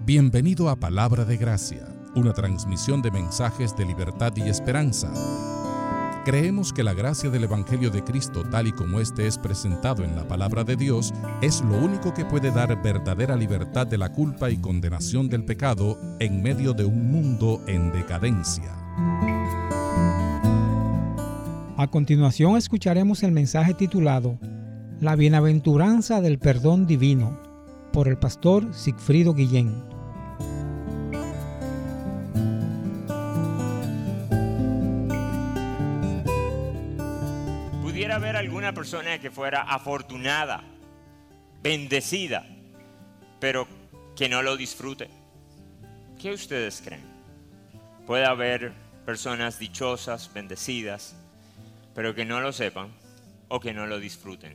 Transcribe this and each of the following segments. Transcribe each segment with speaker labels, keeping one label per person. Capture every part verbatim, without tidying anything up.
Speaker 1: Bienvenido a Palabra de Gracia, una transmisión de mensajes de libertad y esperanza. Creemos que la gracia del Evangelio de Cristo, tal y como éste es presentado en la Palabra de Dios, es lo único que puede dar verdadera libertad de la culpa y condenación del pecado en medio de un mundo en decadencia.
Speaker 2: A continuación escucharemos el mensaje titulado La Bienaventuranza del Perdón Divino, por el pastor Sigfrido Guillén.
Speaker 3: Pudiera haber alguna persona que fuera afortunada, bendecida, pero que no lo disfrute. ¿Qué ustedes creen? Puede haber personas dichosas, bendecidas, pero que no lo sepan o que no lo disfruten.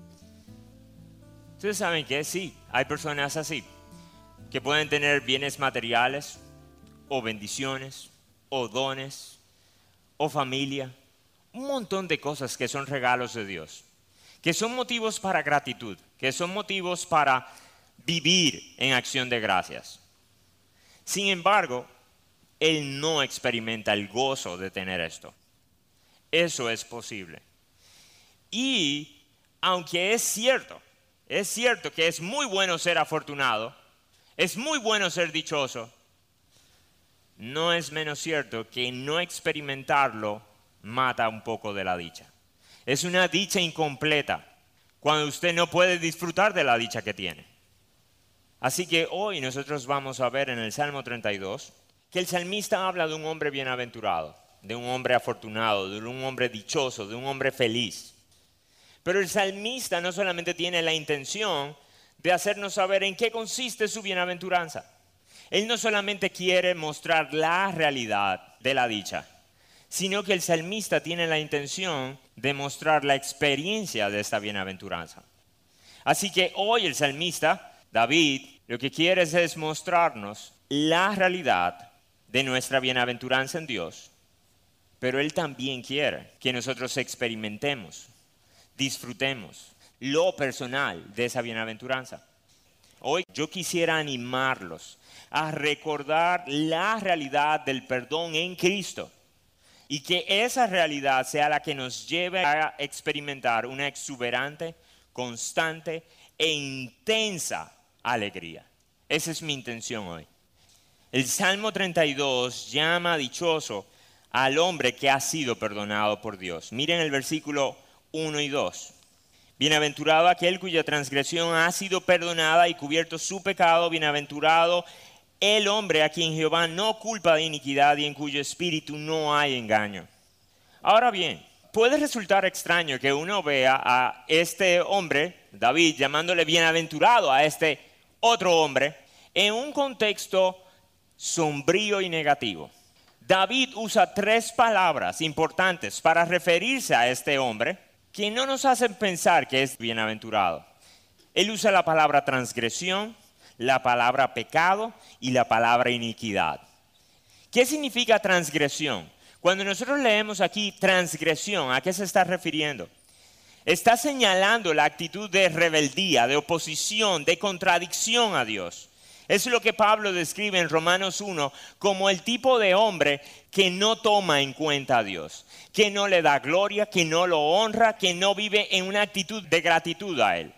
Speaker 3: Ustedes saben que sí, hay personas así, que pueden tener bienes materiales, o bendiciones, o dones, o familia, un montón de cosas que son regalos de Dios, que son motivos para gratitud, que son motivos para vivir en acción de gracias. Sin embargo, él no experimenta el gozo de tener esto. Eso es posible. Y aunque es cierto, es cierto que es muy bueno ser afortunado, es muy bueno ser dichoso, no es menos cierto que no experimentarlo mata un poco de la dicha. Es una dicha incompleta cuando usted no puede disfrutar de la dicha que tiene. Así que hoy nosotros vamos a ver en el Salmo treinta y dos que el salmista habla de un hombre bienaventurado, de un hombre afortunado, de un hombre dichoso, de un hombre feliz. Pero el salmista no solamente tiene la intención de hacernos saber en qué consiste su bienaventuranza. Él no solamente quiere mostrar la realidad de la dicha, sino que el salmista tiene la intención de mostrar la experiencia de esta bienaventuranza. Así que hoy el salmista, David, lo que quiere es mostrarnos la realidad de nuestra bienaventuranza en Dios, pero él también quiere que nosotros experimentemos, disfrutemos lo personal de esa bienaventuranza. Hoy yo quisiera animarlos a recordar la realidad del perdón en Cristo y que esa realidad sea la que nos lleve a experimentar una exuberante, constante e intensa alegría. Esa es mi intención hoy. El Salmo treinta y dos llama dichoso al hombre que ha sido perdonado por Dios. Miren el versículo uno y dos. Bienaventurado aquel cuya transgresión ha sido perdonada y cubierto su pecado. Bienaventurado el hombre a quien Jehová no culpa de iniquidad y en cuyo espíritu no hay engaño. Ahora bien, puede resultar extraño que uno vea a este hombre, David, llamándole bienaventurado a este otro hombre, en un contexto sombrío y negativo. David usa tres palabras importantes para referirse a este hombre que no nos hacen pensar que es bienaventurado. Él usa la palabra transgresión, la palabra pecado y la palabra iniquidad. ¿Qué significa transgresión? Cuando nosotros leemos aquí transgresión, ¿a qué se está refiriendo? Está señalando la actitud de rebeldía, de oposición, de contradicción a Dios. Es lo que Pablo describe en Romanos uno como el tipo de hombre que no toma en cuenta a Dios, que no le da gloria, que no lo honra, que no vive en una actitud de gratitud a Él.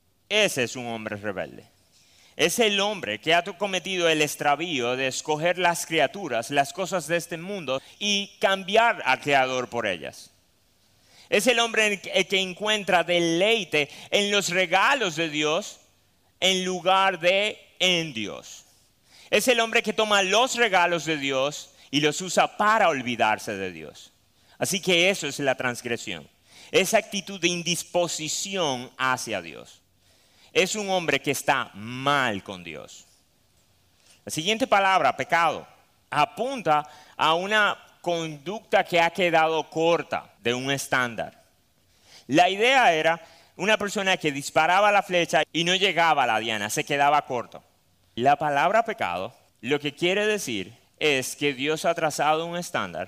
Speaker 3: Ese es un hombre rebelde. Es el hombre que ha cometido el extravío de escoger las criaturas, las cosas de este mundo y cambiar al Creador por ellas. Es el hombre que encuentra deleite en los regalos de Dios en lugar de en Dios. Es el hombre que toma los regalos de Dios y los usa para olvidarse de Dios. Así que eso es la transgresión. Esa actitud de indisposición hacia Dios. Es un hombre que está mal con Dios. La siguiente palabra, pecado, apunta a una conducta que ha quedado corta de un estándar. La idea era una persona que disparaba la flecha y no llegaba a la diana, se quedaba corto. La palabra pecado lo que quiere decir es que Dios ha trazado un estándar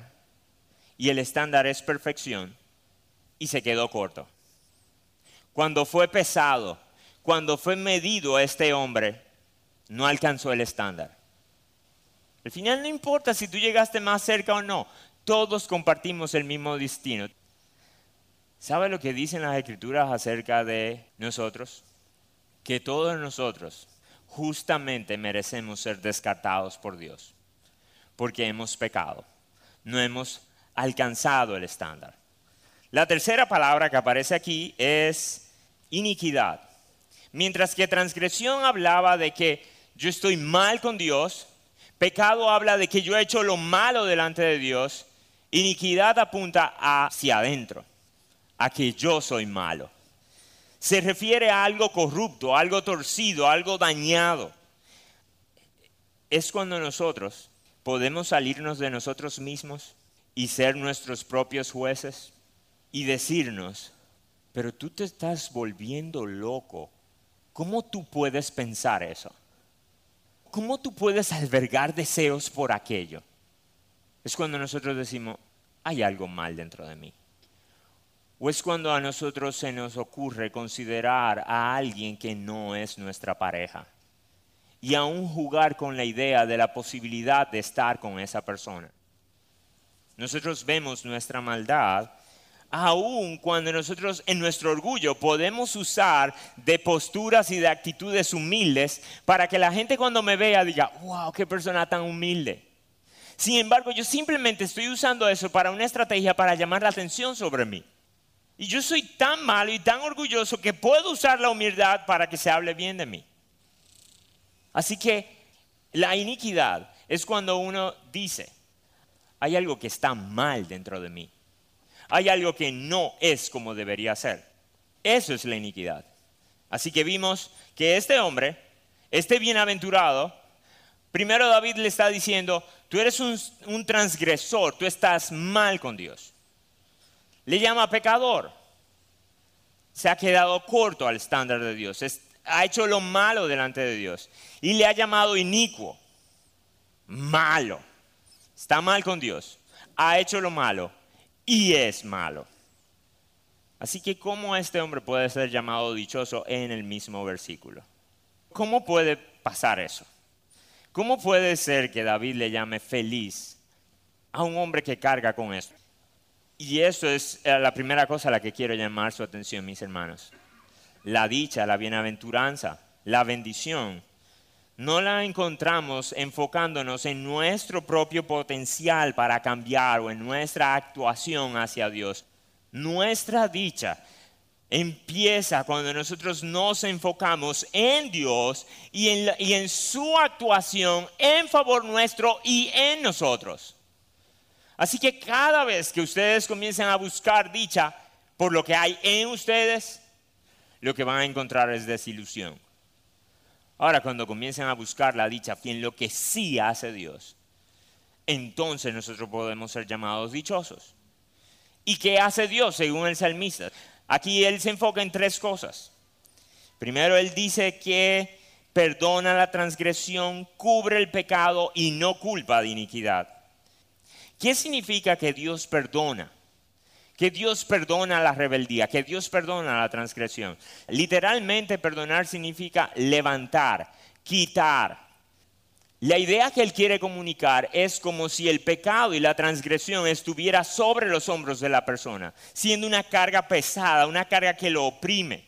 Speaker 3: y el estándar es perfección y se quedó corto. Cuando fue pesado, cuando fue medido a este hombre, no alcanzó el estándar. Al final no importa si tú llegaste más cerca o no, todos compartimos el mismo destino. ¿Sabe lo que dicen las Escrituras acerca de nosotros? Que todos nosotros justamente merecemos ser descartados por Dios, porque hemos pecado, no hemos alcanzado el estándar. La tercera palabra que aparece aquí es iniquidad. Mientras que transgresión hablaba de que yo estoy mal con Dios, pecado habla de que yo he hecho lo malo delante de Dios, iniquidad apunta hacia adentro, a que yo soy malo. Se refiere a algo corrupto, algo torcido, algo dañado. Es cuando nosotros podemos salirnos de nosotros mismos y ser nuestros propios jueces y decirnos, pero tú te estás volviendo loco. ¿Cómo tú puedes pensar eso? ¿Cómo tú puedes albergar deseos por aquello? Es cuando nosotros decimos, hay algo mal dentro de mí. O es cuando a nosotros se nos ocurre considerar a alguien que no es nuestra pareja y aún jugar con la idea de la posibilidad de estar con esa persona. Nosotros vemos nuestra maldad aún cuando nosotros en nuestro orgullo podemos usar de posturas y de actitudes humildes para que la gente cuando me vea diga, wow, qué persona tan humilde. Sin embargo, yo simplemente estoy usando eso para una estrategia para llamar la atención sobre mí. Y yo soy tan malo y tan orgulloso que puedo usar la humildad para que se hable bien de mí. Así que la iniquidad es cuando uno dice, hay algo que está mal dentro de mí. Hay algo que no es como debería ser. Eso es la iniquidad. Así que vimos que este hombre, este bienaventurado, primero David le está diciendo, tú eres un, un transgresor, tú estás mal con Dios. Le llama pecador. Se ha quedado corto al estándar de Dios. Es, ha hecho lo malo delante de Dios. Y le ha llamado inicuo. Malo. Está mal con Dios. Ha hecho lo malo. Y es malo. Así que ¿cómo este hombre puede ser llamado dichoso en el mismo versículo? ¿Cómo puede pasar eso? ¿Cómo puede ser que David le llame feliz a un hombre que carga con esto? Y eso es la primera cosa a la que quiero llamar su atención, mis hermanos. La dicha, la bienaventuranza, la bendición, no la encontramos enfocándonos en nuestro propio potencial para cambiar o en nuestra actuación hacia Dios. Nuestra dicha empieza cuando nosotros nos enfocamos en Dios y en, la, y en su actuación en favor nuestro y en nosotros. Así que cada vez que ustedes comiencen a buscar dicha por lo que hay en ustedes, lo que van a encontrar es desilusión. Ahora, cuando comiencen a buscar la dicha en lo que sí hace Dios, entonces nosotros podemos ser llamados dichosos. ¿Y qué hace Dios según el salmista? Aquí él se enfoca en tres cosas. Primero, él dice que perdona la transgresión, cubre el pecado y no culpa de iniquidad. ¿Qué significa que Dios perdona? Que Dios perdona la rebeldía, que Dios perdona la transgresión. Literalmente perdonar significa levantar, quitar. La idea que él quiere comunicar es como si el pecado y la transgresión estuviera sobre los hombros de la persona, siendo una carga pesada, una carga que lo oprime.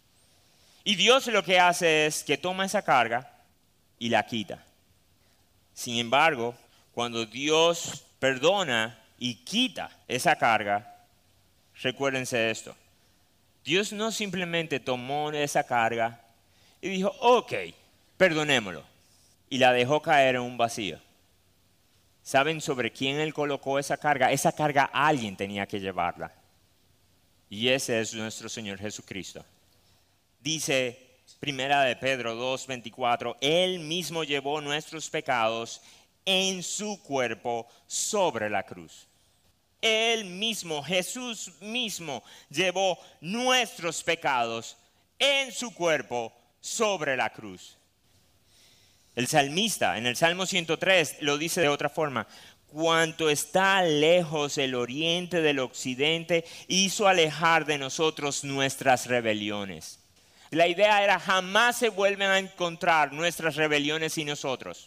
Speaker 3: Y Dios lo que hace es que toma esa carga y la quita. Sin embargo, cuando Dios perdona y quita esa carga, recuérdense esto. Dios no simplemente tomó esa carga y dijo, ok, perdonémoslo. Y la dejó caer en un vacío. ¿Saben sobre quién él colocó esa carga? Esa carga alguien tenía que llevarla. Y ese es nuestro Señor Jesucristo. Dice Primera de Pedro dos veinticuatro, Él mismo llevó nuestros pecados en su cuerpo sobre la cruz. Él mismo, Jesús mismo, llevó nuestros pecados en su cuerpo sobre la cruz. El salmista en el Salmo ciento tres lo dice de otra forma. Cuanto está lejos el oriente del occidente, hizo alejar de nosotros nuestras rebeliones. La idea era jamás se vuelven a encontrar nuestras rebeliones y nosotros.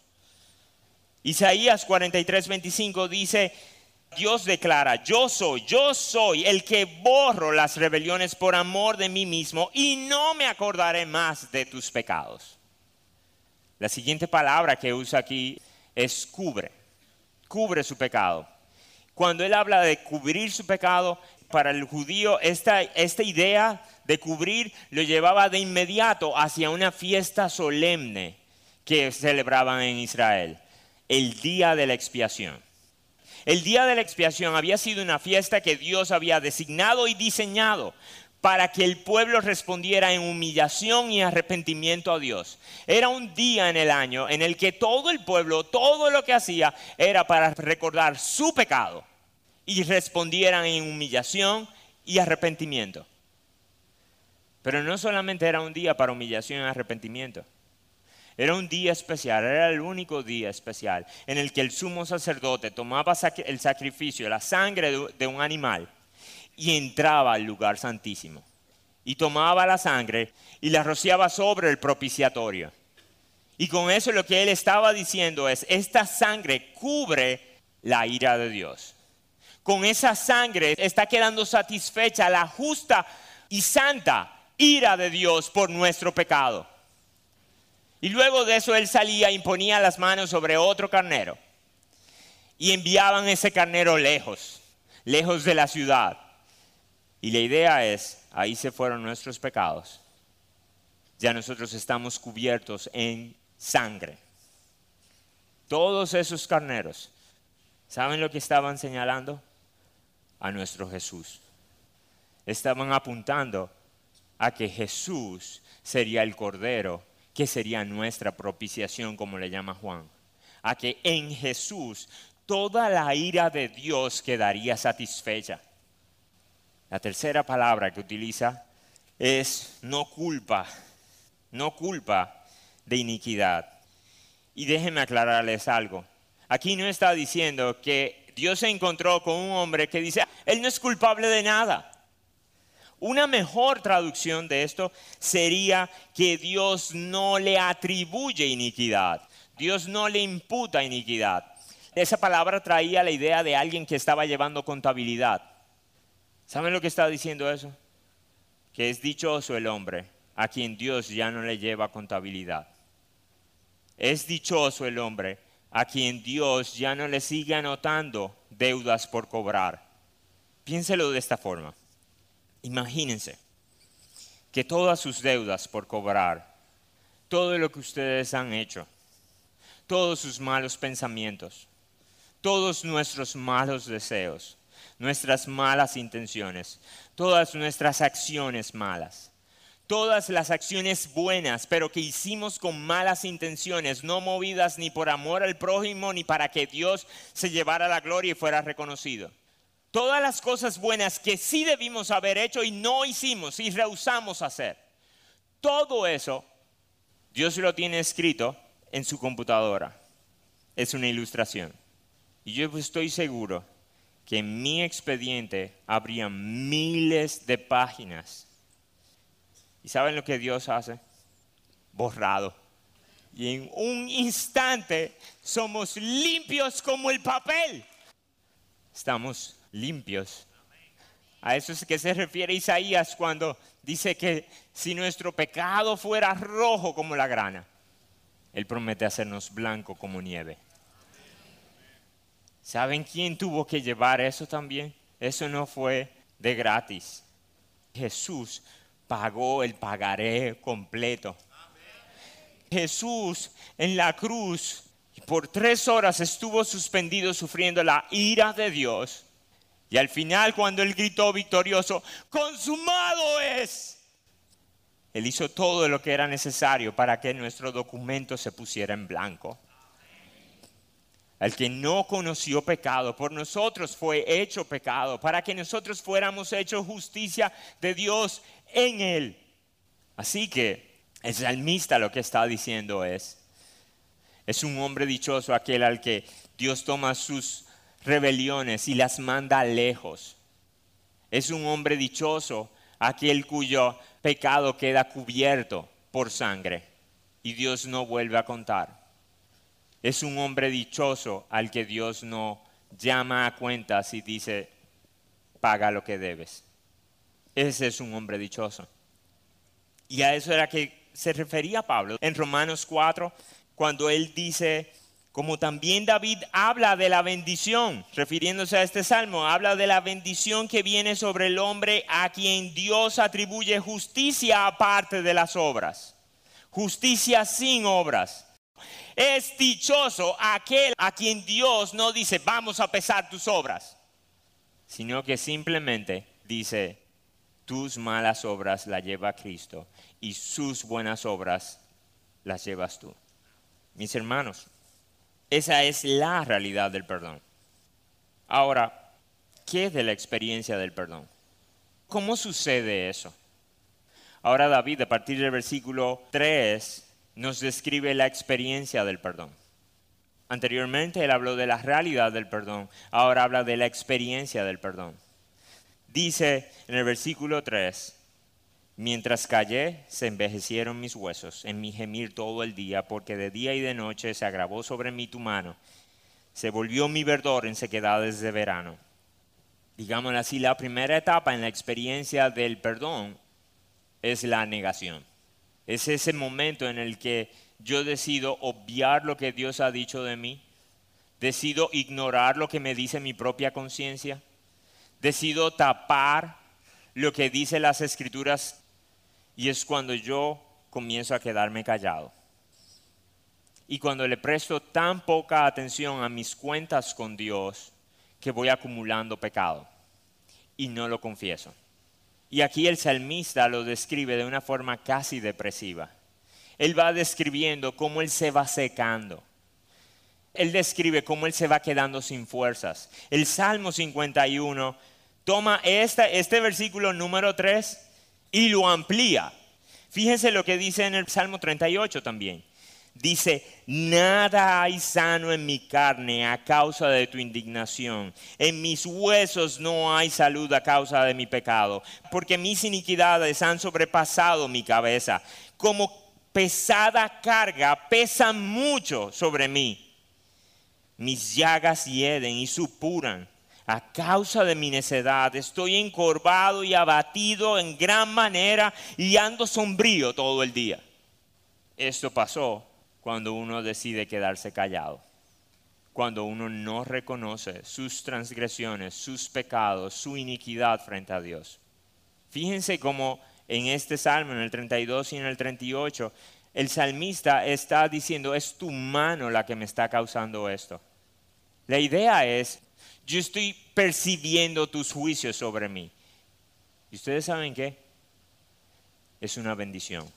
Speaker 3: Isaías cuarenta y tres, veinticinco dice, Dios declara, yo soy, yo soy el que borro las rebeliones por amor de mí mismo y no me acordaré más de tus pecados. La siguiente palabra que usa aquí es cubre, cubre su pecado. Cuando él habla de cubrir su pecado, para el judío esta, esta idea de cubrir lo llevaba de inmediato hacia una fiesta solemne que celebraban en Israel, el día de la expiación. El día de la expiación había sido una fiesta que Dios había designado y diseñado para que el pueblo respondiera en humillación y arrepentimiento a Dios. Era un día en el año en el que todo el pueblo, todo lo que hacía era para recordar su pecado y respondieran en humillación y arrepentimiento. Pero no solamente era un día para humillación y arrepentimiento. Era un día especial, era el único día especial en el que el sumo sacerdote tomaba el sacrificio, la sangre de un animal y entraba al lugar santísimo. Y tomaba la sangre y la rociaba sobre el propiciatorio. Y con eso lo que él estaba diciendo es, esta sangre cubre la ira de Dios. Con esa sangre está quedando satisfecha la justa y santa ira de Dios por nuestro pecado. Y luego de eso él salía y ponía las manos sobre otro carnero. Y enviaban ese carnero lejos, lejos de la ciudad. Y la idea es, ahí se fueron nuestros pecados. Ya nosotros estamos cubiertos en sangre. Todos esos carneros, ¿saben lo que estaban señalando? A nuestro Jesús. Estaban apuntando a que Jesús sería el Cordero, que sería nuestra propiciación, como le llama Juan. A que en Jesús toda la ira de Dios quedaría satisfecha. La tercera palabra que utiliza es no culpa, no culpa de iniquidad. Y déjenme aclararles algo. Aquí no está diciendo que Dios se encontró con un hombre que dice, él no es culpable de nada. Una mejor traducción de esto sería que Dios no le atribuye iniquidad. Dios no le imputa iniquidad. Esa palabra traía la idea de alguien que estaba llevando contabilidad. ¿Saben lo que está diciendo eso? Que es dichoso el hombre a quien Dios ya no le lleva contabilidad. Es dichoso el hombre a quien Dios ya no le sigue anotando deudas por cobrar. Piénselo de esta forma. Imagínense que todas sus deudas por cobrar, todo lo que ustedes han hecho, todos sus malos pensamientos, todos nuestros malos deseos, nuestras malas intenciones, todas nuestras acciones malas, todas las acciones buenas, pero que hicimos con malas intenciones, no movidas ni por amor al prójimo, ni para que Dios se llevara la gloria y fuera reconocido. Todas las cosas buenas que sí debimos haber hecho y no hicimos y rehusamos hacer. Todo eso, Dios lo tiene escrito en su computadora. Es una ilustración. Y yo estoy seguro que en mi expediente habría miles de páginas. ¿Y saben lo que Dios hace? Borrado. Y en un instante somos limpios como el papel. Estamos limpios. A eso es que se refiere Isaías cuando dice que si nuestro pecado fuera rojo como la grana, Él promete hacernos blanco como nieve. ¿Saben quién tuvo que llevar eso también? Eso no fue de gratis. Jesús pagó el pagaré completo. Jesús en la cruz por tres horas estuvo suspendido sufriendo la ira de Dios. Y al final, cuando Él gritó victorioso, ¡consumado es!, Él hizo todo lo que era necesario para que nuestro documento se pusiera en blanco. El que no conoció pecado, por nosotros fue hecho pecado, para que nosotros fuéramos hechos justicia de Dios en Él. Así que el salmista lo que está diciendo es, es un hombre dichoso aquel al que Dios toma sus rebeliones y las manda lejos. Es un hombre dichoso aquel cuyo pecado queda cubierto por sangre y Dios no vuelve a contar. Es un hombre dichoso al que Dios no llama a cuentas y dice, paga lo que debes. Ese es un hombre dichoso. Y a eso era que se refería Pablo en Romanos cuatro, cuando él dice, como también David habla de la bendición, refiriéndose a este salmo, habla de la bendición que viene sobre el hombre a quien Dios atribuye justicia aparte de las obras. Justicia sin obras. Es dichoso aquel a quien Dios no dice, vamos a pesar tus obras, sino que simplemente dice, tus malas obras las lleva Cristo y sus buenas obras las llevas tú. Mis hermanos, esa es la realidad del perdón. Ahora, ¿qué es de la experiencia del perdón? ¿Cómo sucede eso? Ahora David, a partir del versículo tres, nos describe la experiencia del perdón. Anteriormente él habló de la realidad del perdón, ahora habla de la experiencia del perdón. Dice en el versículo tres, mientras callé, se envejecieron mis huesos en mi gemir todo el día, porque de día y de noche se agravó sobre mí tu mano. Se volvió mi verdor en sequedades de verano. Digámoslo así, la primera etapa en la experiencia del perdón es la negación. Es ese momento en el que yo decido obviar lo que Dios ha dicho de mí. Decido ignorar lo que me dice mi propia conciencia. Decido tapar lo que dicen las Escrituras. Y es cuando yo comienzo a quedarme callado. Y cuando le presto tan poca atención a mis cuentas con Dios, que voy acumulando pecado. Y no lo confieso. Y aquí el salmista lo describe de una forma casi depresiva. Él va describiendo cómo él se va secando. Él describe cómo él se va quedando sin fuerzas. El Salmo cincuenta y uno toma este, este versículo número tres y lo amplía. Fíjense lo que dice en el Salmo treinta y ocho también. Dice, nada hay sano en mi carne a causa de tu indignación. En mis huesos no hay salud a causa de mi pecado. Porque mis iniquidades han sobrepasado mi cabeza. Como pesada carga pesan mucho sobre mí. Mis llagas hieden y supuran. A causa de mi necedad estoy encorvado y abatido en gran manera y ando sombrío todo el día. Esto pasó cuando uno decide quedarse callado, cuando uno no reconoce sus transgresiones, sus pecados, su iniquidad frente a Dios. Fíjense cómo en este salmo, en el treinta y dos y en el treinta y ocho, el salmista está diciendo, es tu mano la que me está causando esto. La idea es, yo estoy percibiendo tus juicios sobre mí. ¿Y ustedes saben qué? Es una bendición.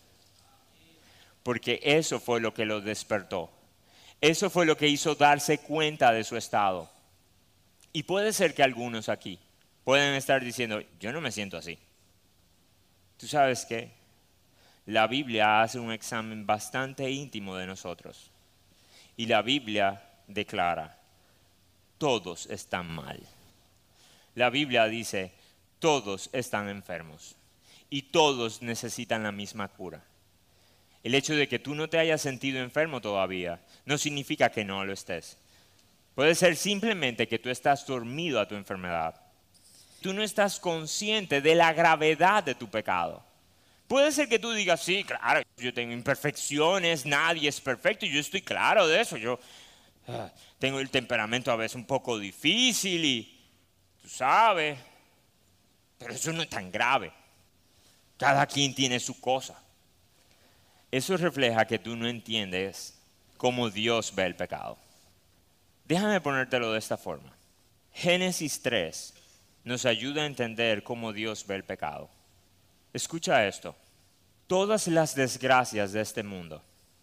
Speaker 3: Porque eso fue lo que lo despertó. Eso fue lo que hizo darse cuenta de su estado. Y puede ser que algunos aquí pueden estar diciendo, yo no me siento así. ¿Tú sabes qué? La Biblia hace un examen bastante íntimo de nosotros. Y la Biblia declara, todos están mal. La Biblia dice, todos están enfermos. Y todos necesitan la misma cura. El hecho de que tú no te hayas sentido enfermo todavía no significa que no lo estés. Puede ser simplemente que tú estás dormido a tu enfermedad. Tú no estás consciente de la gravedad de tu pecado. Puede ser que tú digas, sí, claro, yo tengo imperfecciones, nadie es perfecto y yo estoy claro de eso. Yo uh, tengo el temperamento a veces un poco difícil y tú sabes, pero eso no es tan grave. Cada quien tiene su cosa. Eso refleja que tú no entiendes cómo Dios ve el pecado. Déjame ponértelo de esta forma. Génesis tres nos ayuda a entender cómo Dios ve el pecado. Escucha esto. Todas las desgracias de este mundo,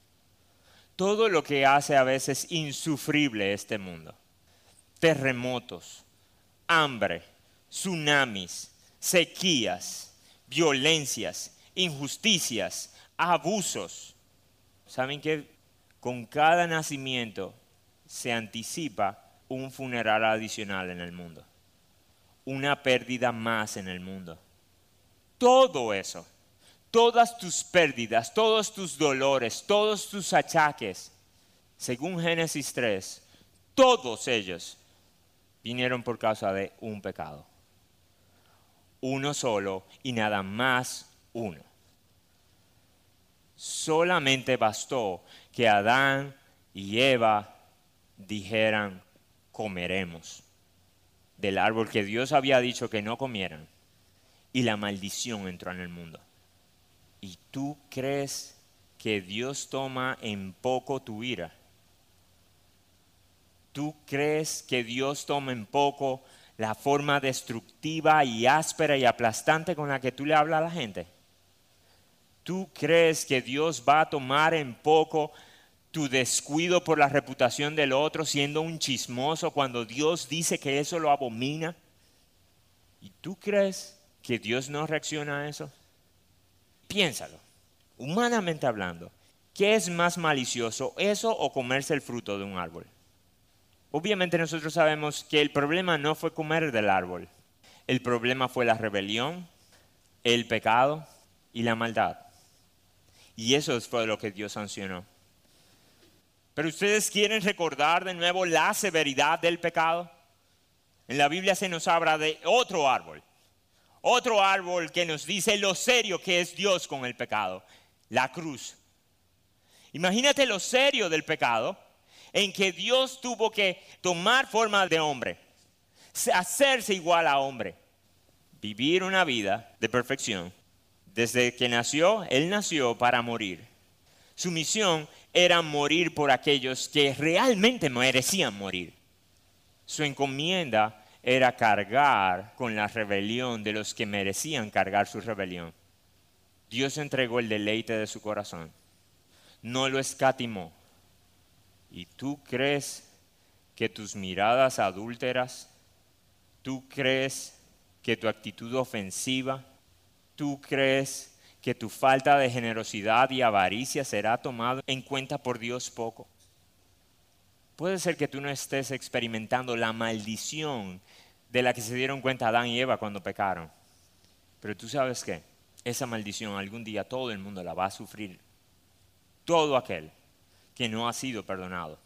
Speaker 3: todo lo que hace a veces insufrible este mundo, terremotos, hambre, tsunamis, sequías, violencias, injusticias, abusos. ¿Saben qué? Con cada nacimiento se anticipa un funeral adicional en el mundo. Una pérdida más en el mundo. Todo eso, todas tus pérdidas, todos tus dolores, todos tus achaques, según Génesis tres, todos ellos vinieron por causa de un pecado. Uno solo y nada más uno. Solamente bastó que Adán y Eva dijeran, comeremos del árbol que Dios había dicho que no comieran, y la maldición entró en el mundo. ¿Y tú crees que Dios toma en poco tu ira? ¿Tú crees que Dios toma en poco la forma destructiva y áspera y aplastante con la que tú le hablas a la gente? ¿Tú crees que Dios va a tomar en poco tu descuido por la reputación del otro siendo un chismoso cuando Dios dice que eso lo abomina? ¿Y tú crees que Dios no reacciona a eso? Piénsalo, humanamente hablando, ¿qué es más malicioso, eso o comerse el fruto de un árbol? Obviamente nosotros sabemos que el problema no fue comer del árbol. El problema fue la rebelión, el pecado y la maldad. Y eso fue lo que Dios sancionó. Pero ustedes quieren recordar de nuevo la severidad del pecado. En la Biblia se nos habla de otro árbol. Otro árbol que nos dice lo serio que es Dios con el pecado. La cruz. Imagínate lo serio del pecado en que Dios tuvo que tomar forma de hombre. Hacerse igual a hombre. Vivir una vida de perfección. Desde que nació, Él nació para morir. Su misión era morir por aquellos que realmente merecían morir. Su encomienda era cargar con la rebelión de los que merecían cargar su rebelión. Dios entregó el deleite de su corazón. No lo escatimó. ¿Y tú crees que tus miradas adúlteras, tú crees que tu actitud ofensiva, tú crees que tu falta de generosidad y avaricia será tomado en cuenta por Dios poco? Puede ser que tú no estés experimentando la maldición de la que se dieron cuenta Adán y Eva cuando pecaron. Pero tú sabes qué, esa maldición algún día todo el mundo la va a sufrir. Todo aquel que no ha sido perdonado.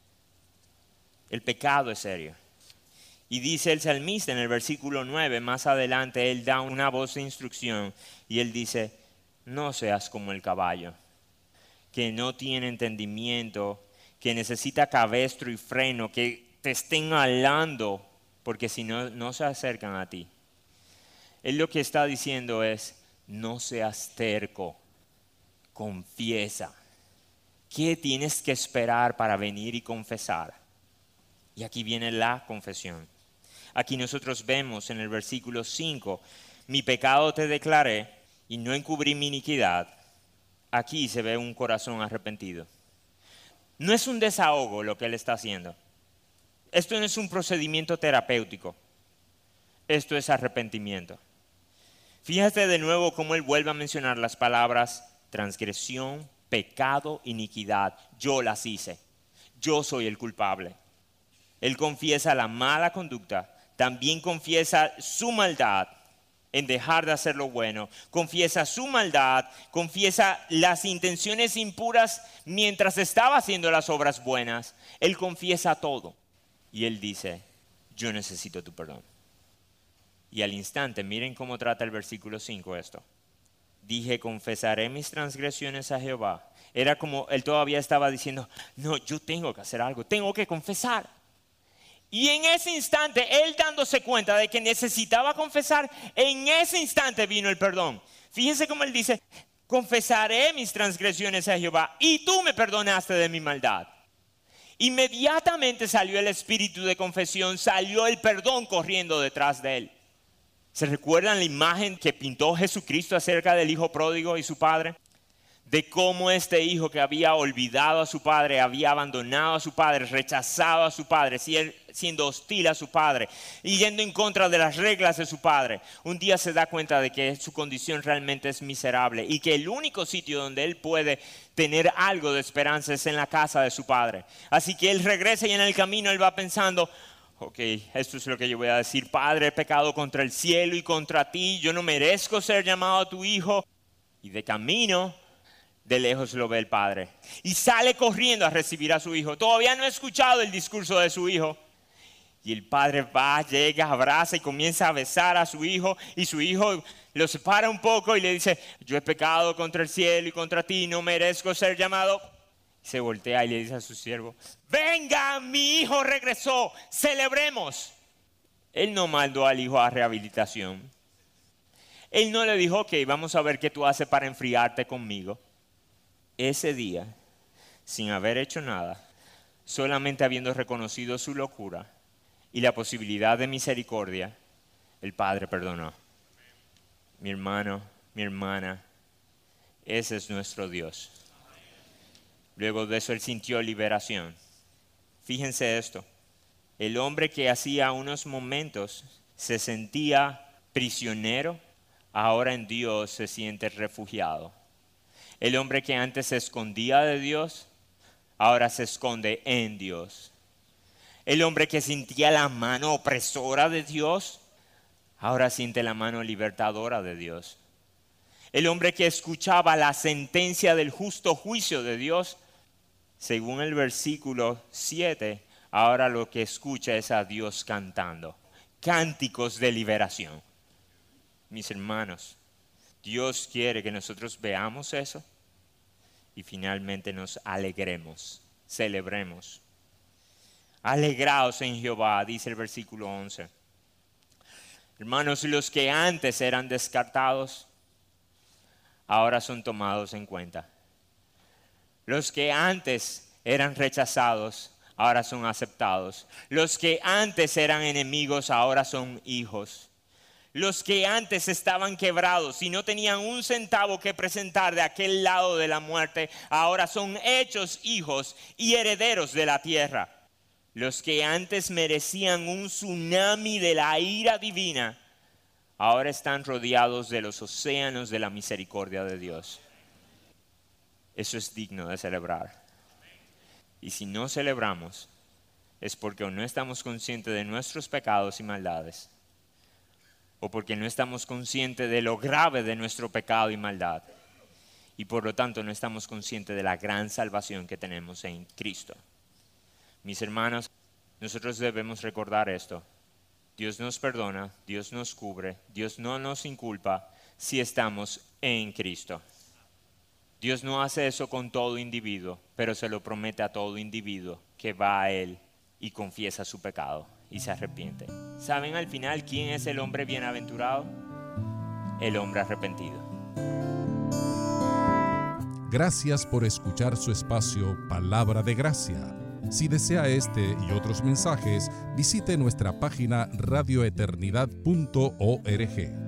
Speaker 3: El pecado es serio. Y dice el salmista en el versículo nueve, más adelante, él da una voz de instrucción y él dice, no seas como el caballo, que no tiene entendimiento, que necesita cabestro y freno, que te estén alando, porque si no, no se acercan a ti. Él lo que está diciendo es, no seas terco, confiesa. ¿Qué tienes que esperar para venir y confesar? Y aquí viene la confesión. Aquí nosotros vemos en el versículo cinco, mi pecado te declaré y no encubrí mi iniquidad. Aquí se ve un corazón arrepentido. No es un desahogo lo que él está haciendo. Esto no es un procedimiento terapéutico. Esto es arrepentimiento. Fíjate de nuevo cómo él vuelve a mencionar las palabras transgresión, pecado, iniquidad. Yo las hice. Yo soy el culpable. Él confiesa la mala conducta. También confiesa su maldad en dejar de hacer lo bueno. Confiesa su maldad. Confiesa las intenciones impuras mientras estaba haciendo las obras buenas. Él confiesa todo. Y él dice, yo necesito tu perdón. Y al instante, miren cómo trata el versículo cinco esto. Dije, confesaré mis transgresiones a Jehová. Era como él todavía estaba diciendo, no, yo tengo que hacer algo, tengo que confesar. Y en ese instante, él dándose cuenta de que necesitaba confesar, en ese instante vino el perdón. Fíjense cómo él dice, confesaré mis transgresiones a Jehová y tú me perdonaste de mi maldad. Inmediatamente salió el espíritu de confesión, salió el perdón corriendo detrás de él. ¿Se recuerdan la imagen que pintó Jesucristo acerca del hijo pródigo y su padre? De cómo este hijo que había olvidado a su padre, había abandonado a su padre, rechazado a su padre, siendo hostil a su padre y yendo en contra de las reglas de su padre. Un día se da cuenta de que su condición realmente es miserable y que el único sitio donde él puede tener algo de esperanza es en la casa de su padre. Así que él regresa y en el camino él va pensando, ok, esto es lo que yo voy a decir. Padre, he pecado contra el cielo y contra ti. Yo no merezco ser llamado tu hijo. Y de camino, de lejos lo ve el padre. Y sale corriendo a recibir a su hijo. Todavía no ha escuchado el discurso de su hijo. Y el padre va, llega, abraza y comienza a besar a su hijo. Y su hijo lo separa un poco y le dice, yo he pecado contra el cielo y contra ti, no merezco ser llamado. Y se voltea y le dice a su siervo, venga, mi hijo regresó, celebremos. Él no mandó al hijo a rehabilitación. Él no le dijo, ok, vamos a ver qué tú haces para enfriarte conmigo. Ese día, sin haber hecho nada, solamente habiendo reconocido su locura y la posibilidad de misericordia, el padre perdonó. Mi hermano, mi hermana, ese es nuestro Dios. Luego de eso él sintió liberación. Fíjense esto, el hombre que hacía unos momentos se sentía prisionero, ahora en Dios se siente refugiado. El hombre que antes se escondía de Dios, ahora se esconde en Dios. El hombre que sentía la mano opresora de Dios, ahora siente la mano libertadora de Dios. El hombre que escuchaba la sentencia del justo juicio de Dios, según el versículo siete, ahora lo que escucha es a Dios cantando. Cánticos de liberación. Mis hermanos, Dios quiere que nosotros veamos eso y finalmente nos alegremos, celebremos. Alegraos en Jehová, dice el versículo once. Hermanos, los que antes eran descartados, ahora son tomados en cuenta. Los que antes eran rechazados, ahora son aceptados. Los que antes eran enemigos, ahora son hijos. Los que antes estaban quebrados y no tenían un centavo que presentar de aquel lado de la muerte, ahora son hechos hijos y herederos de la tierra. Los que antes merecían un tsunami de la ira divina, ahora están rodeados de los océanos de la misericordia de Dios. Eso es digno de celebrar. Y si no celebramos, es porque o no estamos conscientes de nuestros pecados y maldades, o porque no estamos conscientes de lo grave de nuestro pecado y maldad, y por lo tanto no estamos conscientes de la gran salvación que tenemos en Cristo. Mis hermanos, nosotros debemos recordar esto. Dios nos perdona, Dios nos cubre, Dios no nos inculpa si estamos en Cristo. Dios no hace eso con todo individuo, pero se lo promete a todo individuo que va a Él y confiesa su pecado y se arrepiente. ¿Saben al final quién es el hombre bienaventurado? El hombre arrepentido.
Speaker 1: Gracias por escuchar su espacio Palabra de Gracia. Si desea este y otros mensajes, visite nuestra página radio eternidad punto org.